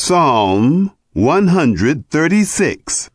Psalm 136.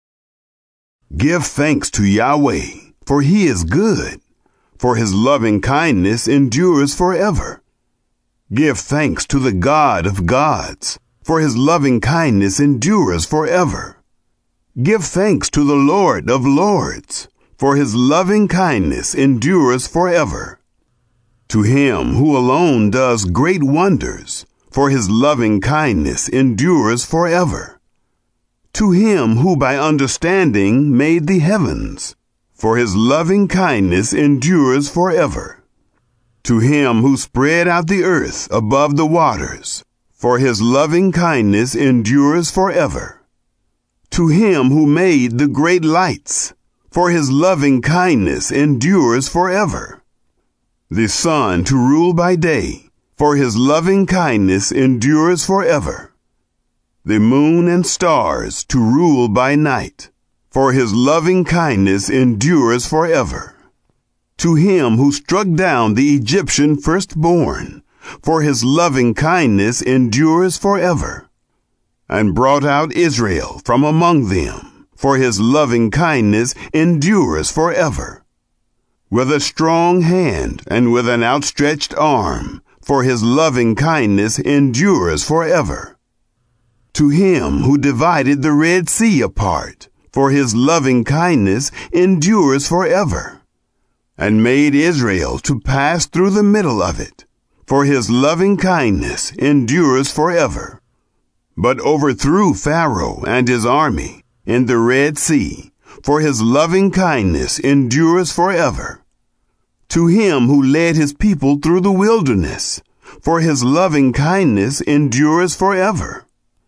Give thanks to Yahweh, for he is good, for his loving kindness endures forever. Give thanks to the God of gods, for his loving kindness endures forever. Give thanks to the Lord of lords, for his loving kindness endures forever. To him who alone does great wonders, for his loving kindness endures forever. To him who by understanding made the heavens, for his loving kindness endures forever. To him who spread out the earth above the waters, for his loving kindness endures forever. To him who made the great lights, for his loving kindness endures forever. The sun to rule by day, for his loving kindness endures forever. The moon and stars to rule by night, for his loving kindness endures forever. To him who struck down the Egyptian firstborn, for his loving kindness endures forever. And brought out Israel from among them, for his loving kindness endures forever. With a strong hand and with an outstretched arm, for his loving kindness endures forever. To him who divided the Red Sea apart, for his loving kindness endures forever. And made Israel to pass through the middle of it, for his loving kindness endures forever. But overthrew Pharaoh and his army in the Red Sea, for his loving kindness endures forever. To him who led his people through the wilderness, for his loving kindness endures forever.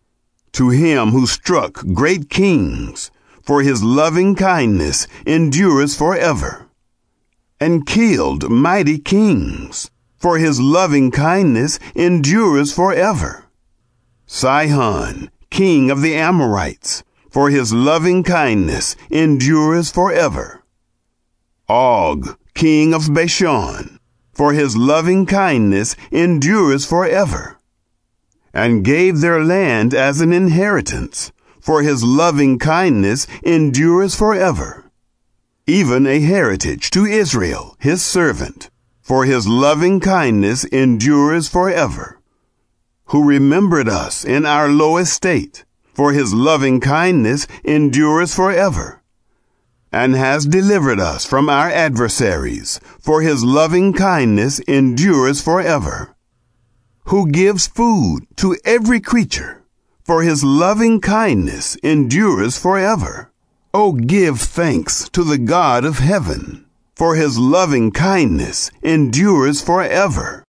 To him who struck great kings, for his loving kindness endures forever. And killed mighty kings, for his loving kindness endures forever. Sihon, king of the Amorites, for his loving kindness endures forever. Og, king of Bashan, for his loving kindness endures forever. And gave their land as an inheritance, for his loving kindness endures forever. Even a heritage to Israel, his servant, for his loving kindness endures forever. Who remembered us in our low estate, for his loving kindness endures forever. And has delivered us from our adversaries, for his loving kindness endures forever. Who gives food to every creature, for his loving kindness endures forever. Oh, give thanks to the God of heaven, for his loving kindness endures forever.